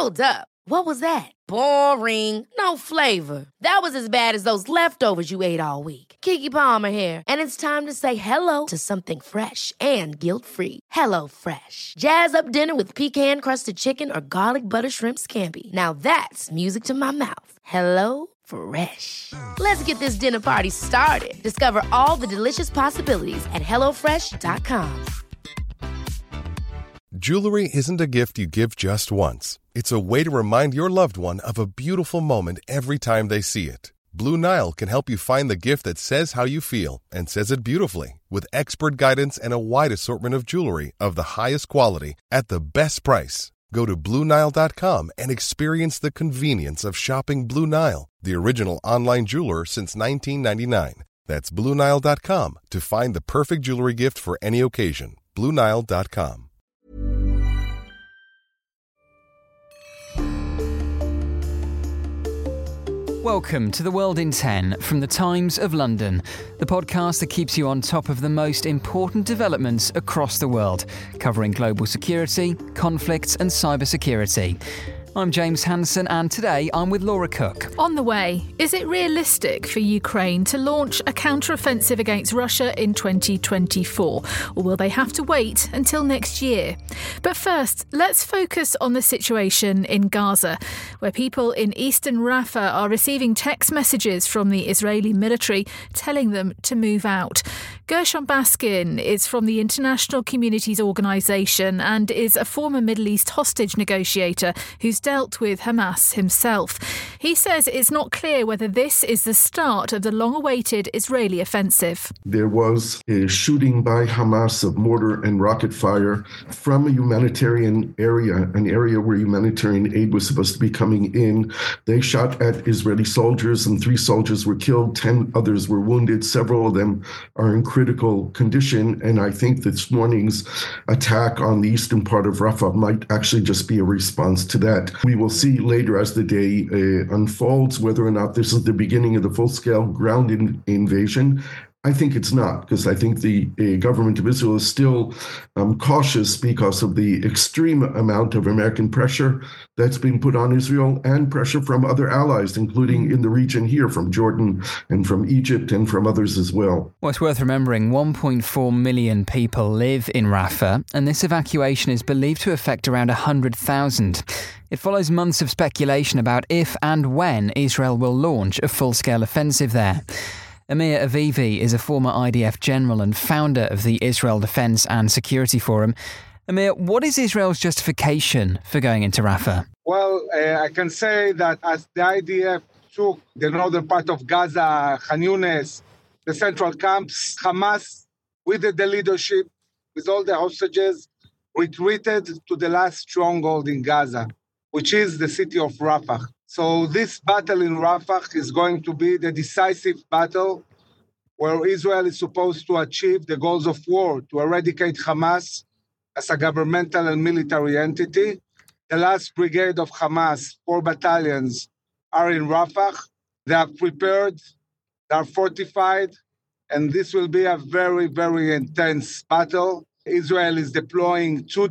Hold up. What was that? Boring. No flavor. That was as bad as those leftovers you ate all week. Keke Palmer here, and it's time to say hello to something fresh and guilt-free. Hello Fresh. Jazz up dinner with pecan-crusted chicken or garlic butter shrimp scampi. Now that's music to my mouth. Hello Fresh. Let's get this dinner party started. Discover all the delicious possibilities at hellofresh.com. Jewelry isn't a gift you give just once. It's a way to remind your loved one of a beautiful moment every time they see it. Blue Nile can help you find the gift that says how you feel and says it beautifully, with expert guidance and a wide assortment of jewelry of the highest quality at the best price. Go to BlueNile.com and experience the convenience of shopping Blue Nile, the original online jeweler since 1999. That's BlueNile.com to find the perfect jewelry gift for any occasion. BlueNile.com. Welcome to The World in 10 from The Times of London, the podcast that keeps you on top of the most important developments across the world, covering global security, conflicts and cybersecurity. I'm James Hansen, and today I'm with Laura Cook. On the way, is it realistic for Ukraine to launch a counter-offensive against Russia in 2024? Or will they have to wait until next year? But first, let's focus on the situation in Gaza, where people in eastern Rafah are receiving text messages from the Israeli military telling them to move out. Gershon Baskin is from the International Communities Organization and is a former Middle East hostage negotiator who's dealt with Hamas himself. He says it's not clear whether this is the start of the long-awaited Israeli offensive. There was a shooting by Hamas of mortar and rocket fire from a humanitarian area, an area where humanitarian aid was supposed to be coming in. They shot at Israeli soldiers and 3 soldiers were killed, 10 others were wounded. Several of them are in critical condition. And I think this morning's attack on the eastern part of Rafah might actually just be a response to that. We will see later as the day unfolds whether or not this is the beginning of the full-scale ground invasion. I think it's not, because I think the government of Israel is still cautious because of the extreme amount of American pressure that's been put on Israel and pressure from other allies, including in the region here, from Jordan and from Egypt and from others as well. Well, it's worth remembering 1.4 million people live in Rafah, and this evacuation is believed to affect around 100,000. It follows months of speculation about if and when Israel will launch a full-scale offensive there. Amir Avivi is a former IDF general and founder of the Israel Defense and Security Forum. Amir, what is Israel's justification for going into Rafah? Well, I can say that as the IDF took the northern part of Gaza, Khan Yunis, the central camps, Hamas, with the leadership, with all the hostages, retreated to the last stronghold in Gaza, which is the city of Rafah. So this battle in Rafah is going to be the decisive battle where Israel is supposed to achieve the goals of war, to eradicate Hamas as a governmental and military entity. The last brigade of Hamas, 4 battalions, are in Rafah. They are prepared, they are fortified, and this will be a very, very intense battle. Israel is deploying 2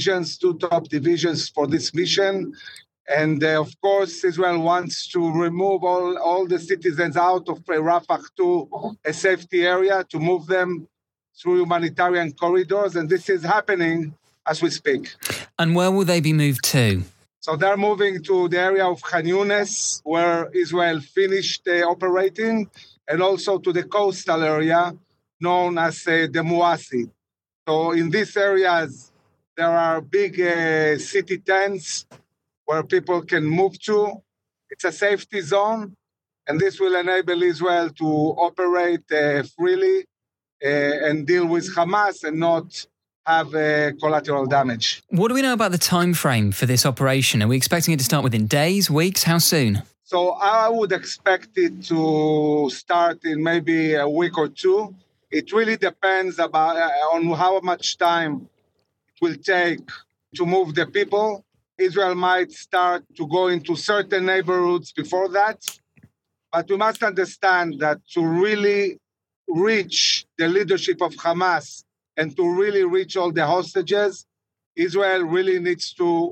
top divisions for this mission. And of course, Israel wants to remove all the citizens out of Rafah to a safety area, to move them through humanitarian corridors. And this is happening as we speak. And where will they be moved to? So they're moving to the area of Khan Yunis, where Israel finished operating, and also to the coastal area known as the Muasi. So in these areas, there are big city tents where people can move to. It's a safety zone, and this will enable Israel to operate freely and deal with Hamas and not have collateral damage. What do we know about the time frame for this operation? Are we expecting it to start within days, weeks? How soon? So I would expect it to start in maybe a week or 2. It really depends on how much time it will take to move the people. Israel might start to go into certain neighborhoods before that. But we must understand that to really reach the leadership of Hamas and to really reach all the hostages, Israel really needs to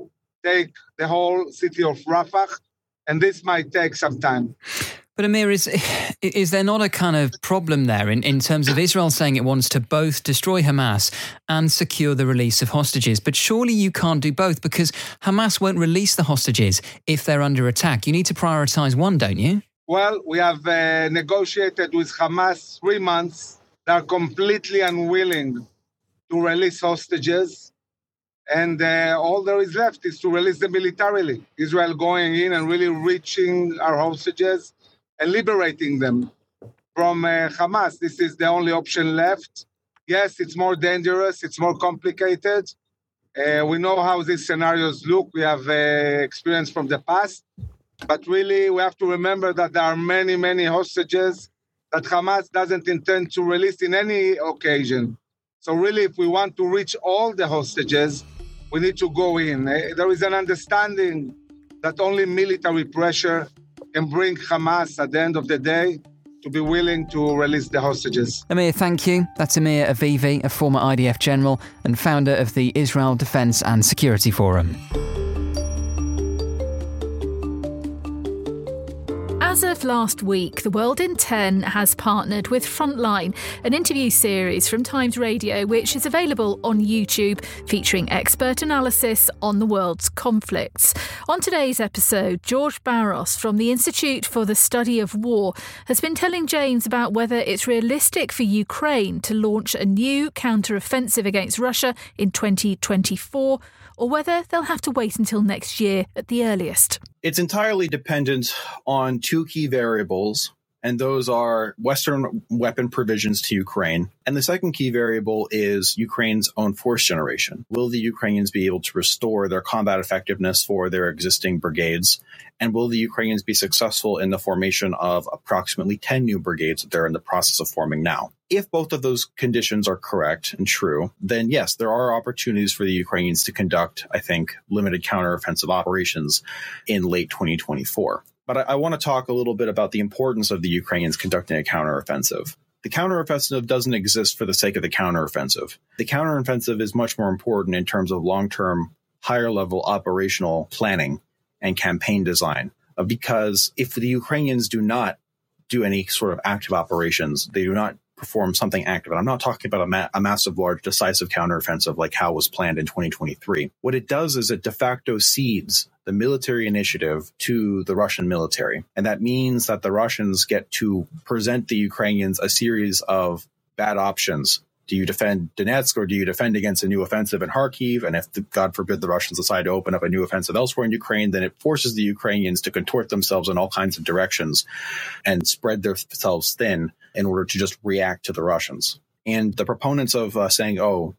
take the whole city of Rafah, and this might take some time. But Amir, is there not a kind of problem there in terms of Israel saying it wants to both destroy Hamas and secure the release of hostages? But surely you can't do both, because Hamas won't release the hostages if they're under attack. You need to prioritise one, don't you? Well, we have negotiated with Hamas 3 months. They're completely unwilling to release hostages. And all there is left is to release them militarily. Israel going in and really reaching our hostages and liberating them from Hamas. This is the only option left. Yes, it's more dangerous. It's more complicated. We know how these scenarios look. We have experience from the past. But really, we have to remember that there are many, many hostages that Hamas doesn't intend to release in any occasion. So really, if we want to reach all the hostages, we need to go in. There is an understanding that only military pressure can bring Hamas at the end of the day to be willing to release the hostages. Amir, thank you. That's Amir Avivi, a former IDF general and founder of the Israel Defence and Security Forum. As of last week, The World in 10 has partnered with Frontline, an interview series from Times Radio, which is available on YouTube, featuring expert analysis on the world's conflicts. On today's episode, George Barros from the Institute for the Study of War has been telling James about whether it's realistic for Ukraine to launch a new counter-offensive against Russia in 2024, or whether they'll have to wait until next year at the earliest. It's entirely dependent on two key variables, and those are Western weapon provisions to Ukraine. And the second key variable is Ukraine's own force generation. Will the Ukrainians be able to restore their combat effectiveness for their existing brigades? And will the Ukrainians be successful in the formation of approximately 10 new brigades that they're in the process of forming now? If both of those conditions are correct and true, then yes, there are opportunities for the Ukrainians to conduct, I think, limited counteroffensive operations in late 2024. But I want to talk a little bit about the importance of the Ukrainians conducting a counteroffensive. The counteroffensive doesn't exist for the sake of the counteroffensive. The counteroffensive is much more important in terms of long-term, higher-level operational planning and campaign design. Because if the Ukrainians do not do any sort of active operations, they do not perform something active. And I'm not talking about a massive, large, decisive counteroffensive like how was planned in 2023. What it does is it de facto cedes the military initiative to the Russian military. And that means that the Russians get to present the Ukrainians a series of bad options. Do you defend Donetsk, or do you defend against a new offensive in Kharkiv? And if, God forbid, the Russians decide to open up a new offensive elsewhere in Ukraine, then it forces the Ukrainians to contort themselves in all kinds of directions and spread themselves thin in order to just react to the Russians. And the proponents of saying,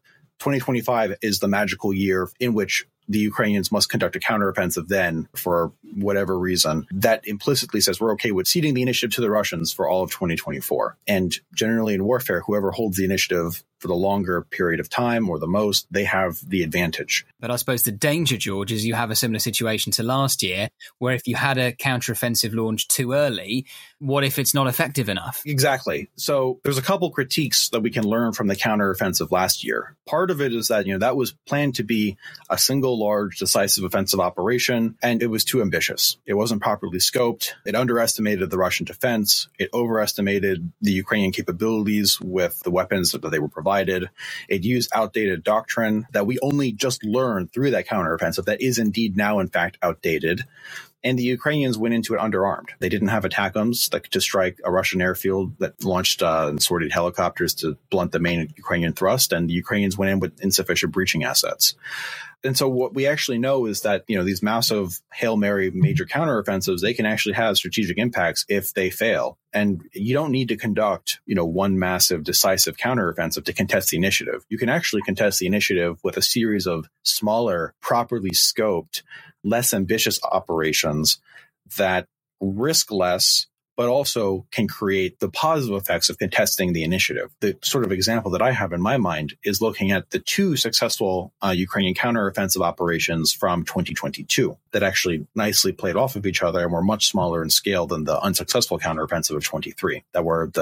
2025 is the magical year in which the Ukrainians must conduct a counteroffensive then for whatever reason, that implicitly says we're okay with ceding the initiative to the Russians for all of 2024. And generally in warfare, whoever holds the initiative for the longer period of time or the most, they have the advantage. But I suppose the danger, George, is you have a similar situation to last year, where if you had a counteroffensive launch too early, what if it's not effective enough? Exactly. So there's a couple critiques that we can learn from the counteroffensive last year. Part of it is that, that was planned to be a single large decisive offensive operation, and it was too ambitious. It wasn't properly scoped. It underestimated the Russian defense. It overestimated the Ukrainian capabilities with the weapons that they were provided. It used outdated doctrine that we only just learned through that counteroffensive that is indeed now, in fact, outdated. And the Ukrainians went into it underarmed. They didn't have ATACMS that could strike a Russian airfield that launched and sorted helicopters to blunt the main Ukrainian thrust, and the Ukrainians went in with insufficient breaching assets. And so what we actually know is that, these massive Hail Mary major counteroffensives, they can actually have strategic impacts if they fail. And you don't need to conduct, one massive decisive counteroffensive to contest the initiative. You can actually contest the initiative with a series of smaller, properly scoped, less ambitious operations that risk less, but also can create the positive effects of contesting the initiative. The sort of example that I have in my mind is looking at the two successful Ukrainian counteroffensive operations from 2022 that actually nicely played off of each other and were much smaller in scale than the unsuccessful counteroffensive of 23, that were the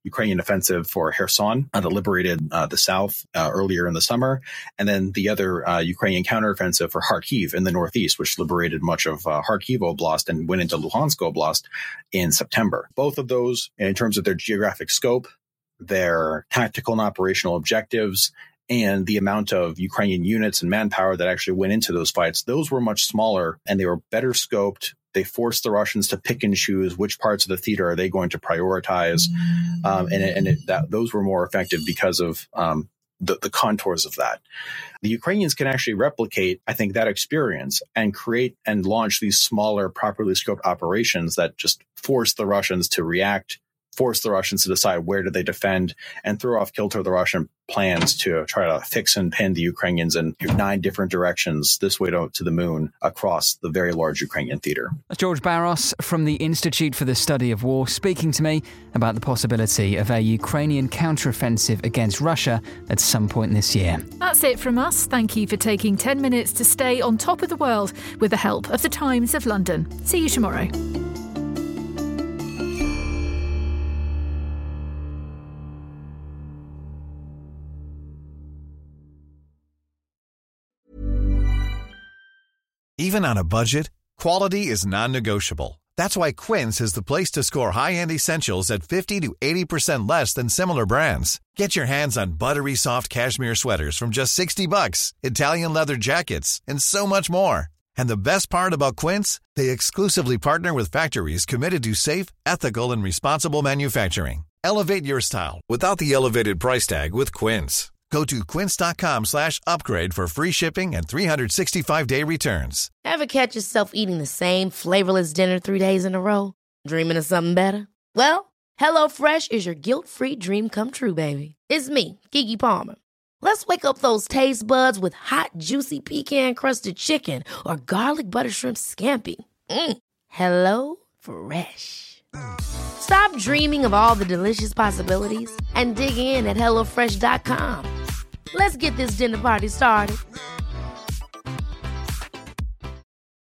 Ukrainian offensive for Kherson that liberated the south earlier in the summer, and then the other Ukrainian counteroffensive for Kharkiv in the northeast, which liberated much of Kharkiv Oblast and went into Luhansk Oblast in September. Both of those, in terms of their geographic scope, their tactical and operational objectives, and the amount of Ukrainian units and manpower that actually went into those fights, those were much smaller and they were better scoped. They forced the Russians to pick and choose which parts of the theater are they going to prioritize. Those were more effective because of the contours of that. The Ukrainians can actually replicate, I think, that experience and create and launch these smaller, properly scoped operations that just force the Russians to react, force the Russians to decide where do they defend, and throw off kilter the Russian plans to try to fix and pin the Ukrainians in 9 different directions, this way to the moon, across the very large Ukrainian theater. George Barros from the Institute for the Study of War speaking to me about the possibility of a Ukrainian counteroffensive against Russia at some point this year. That's it from us. Thank you for taking 10 minutes to stay on top of the world with the help of the Times of London. See you tomorrow. Even on a budget, quality is non-negotiable. That's why Quince is the place to score high-end essentials at 50 to 80% less than similar brands. Get your hands on buttery soft cashmere sweaters from just $60, Italian leather jackets, and so much more. And the best part about Quince, they exclusively partner with factories committed to safe, ethical, and responsible manufacturing. Elevate your style without the elevated price tag with Quince. Go to quince.com/upgrade for free shipping and 365-day returns. Ever catch yourself eating the same flavorless dinner 3 days in a row? Dreaming of something better? Well, HelloFresh is your guilt-free dream come true, baby. It's me, Keke Palmer. Let's wake up those taste buds with hot, juicy pecan-crusted chicken or garlic butter shrimp scampi. HelloFresh. Stop dreaming of all the delicious possibilities and dig in at HelloFresh.com. Let's get this dinner party started.